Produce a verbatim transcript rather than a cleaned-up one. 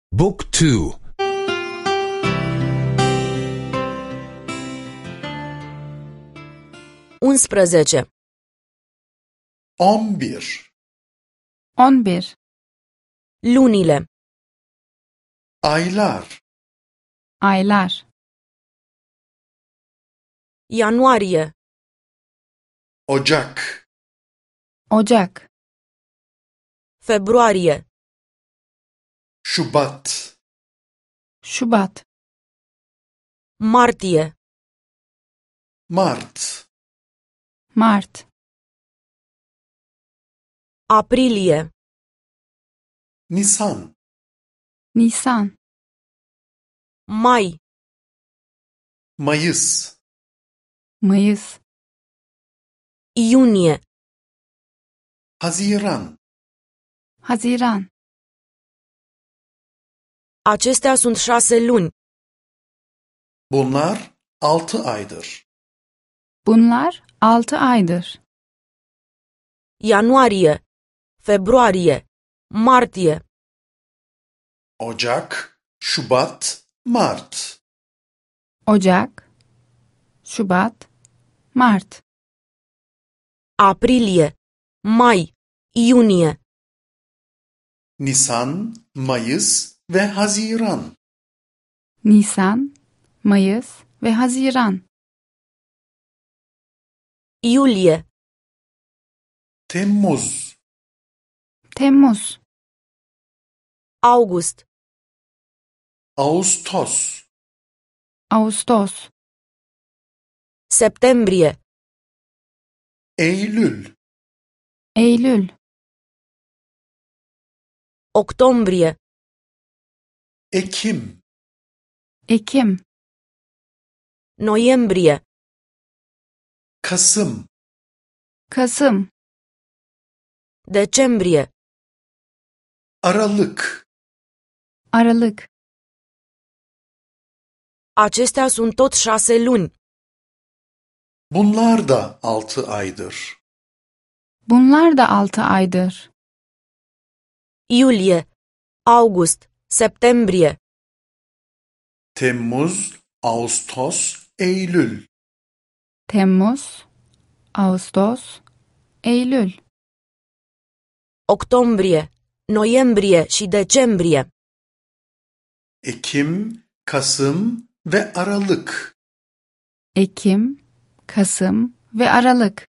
Book two. unsprezece. on bir. on bir. Lunile. Aylar. Aylar. Ianuarie. Ocak. Ocak. Februarie. Şubat. Şubat. Martie. Mart. Mart. Aprilie. Nisan. Nisan. Mai. Mayıs. Mayıs. Iunie. Haziran. Haziran. Acestea sunt șase luni. Bunlar altı aydır. Bunlar altı aydır. Ianuarie. Februarie. Martie. Ocak, Şubat, Mart. Ocak. Şubat. Mart. Aprilie. Mai. Iunie. Nisan, Mayıs ve Haziran. Nisan. Mayıs ve Haziran. Iulie. Temmuz. Temmuz. August. Ağustos. Ağustos. Septembrie. Eylül. Eylül. Octombrie. Ekim. Ekim. Noiembrie. Kasım. Kasım. Decembrie. Aralık. Aralık. Acestea sunt tot șase luni. Bunlar da altı aydır. Bunlar da altı aydır. Iulie. August. Septembrie. Temmuz, Ağustos, Eylül. Temmuz. Ağustos. Eylül. Octombrie. Noiembrie și decembrie. Ekim, Kasım ve Aralık. Ekim. Kasım ve Aralık.